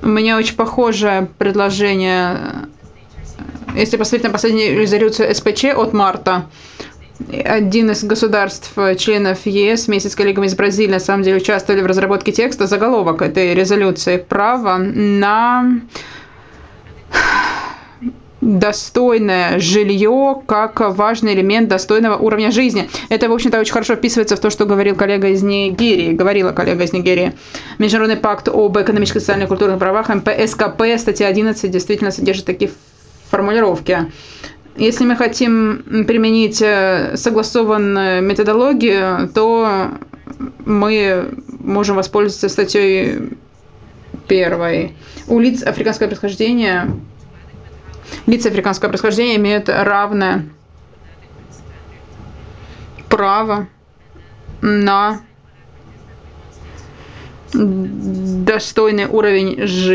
У меня очень похожее предложение. Если посмотреть на последнюю резолюцию СПЧ от марта, один из государств, членов ЕС, вместе с коллегами из Бразилии, на самом деле, участвовали в разработке текста. Заголовок этой резолюции: «Право на достойное жилье как важный элемент достойного уровня жизни». Это, в общем-то, очень хорошо вписывается в то, что говорила коллега из Нигерии. Международный пакт об экономических, социальных и культурных правах, МПСКП, статья 11, действительно содержит такие формулировки. Если мы хотим применить согласованную методологию, то мы можем воспользоваться статьей 1. Лица африканского происхождения имеют равное право на достойный уровень жизни.